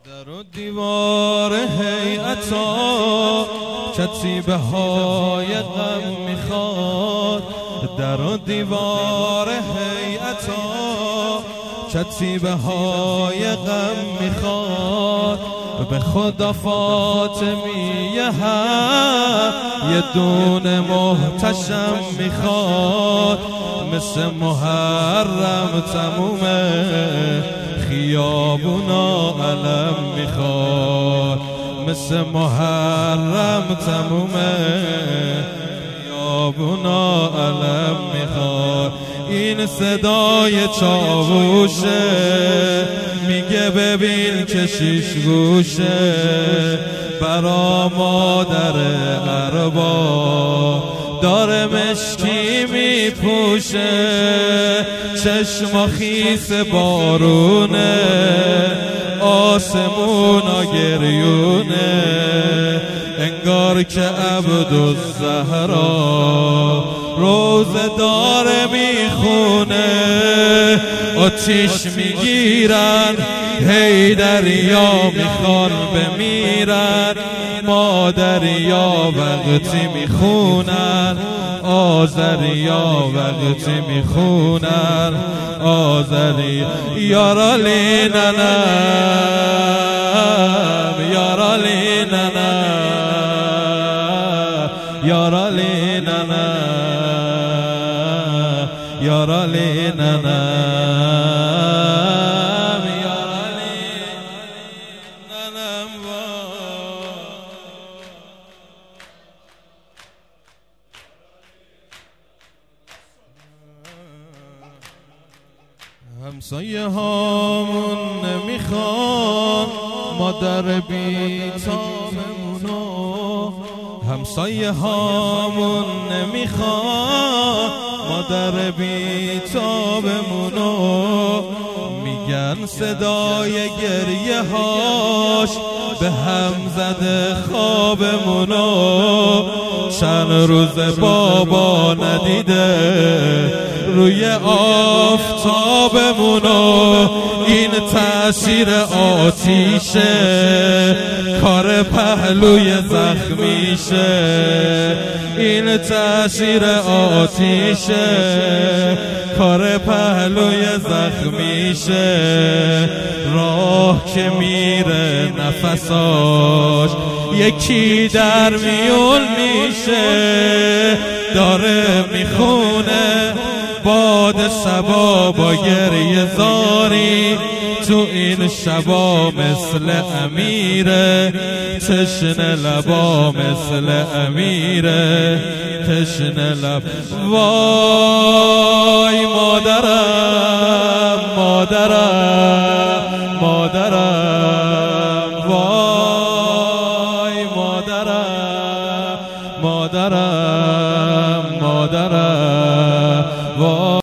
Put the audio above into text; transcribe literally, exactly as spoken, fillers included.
در و دیوار هیئتا کتیبه های غم میخواد. در و دیوار هیئتا کتیبه های غم میخواد. به خدا فاطمیه هم یه دونه محتشم میخواد. مثل محرم تمومه خیابونا علم میخواد. مثل محرم تمومه خیابونا علم میخواد. این صدای چاووشه میگه ببین کشیش گوشه. برا مادر ارباب داره مشکی میپوشه. چشم خیس بارونه آسمونا گریونه. انگار که عبدالزهرا روزه داره میخونه. آتیش میگیرن هی دریا میخوان بمیرن. مادریا وقتی میخونن آذریا وقتی میخونن آذری. یارالی ننم یارالی ننم یارالی ننم یارالی ننم یارالی ننم. همسایه هامون نمیخوان مادر بی‌تابمونو. همسایه هامون نمیخوان مادر بی‌تابمونو. میگن صدای گریه هاش به هم زده خوابمونو. چند روز بابا ندیده روی آفتابمونو. این تأثیر آتیشه کار پهلوی زخمیشه. این تأثیر آتیشه کار پهلوی زخمیشه. راه که میره نفساش یکی در میون میشه. داره میخونه باد صبا با گریه زاری. تو این شبا مثل امیره تشنه لبا مثل امیره تشنه لب. وای مادرم مادرم مادرم وای مادرم مادرم مادرم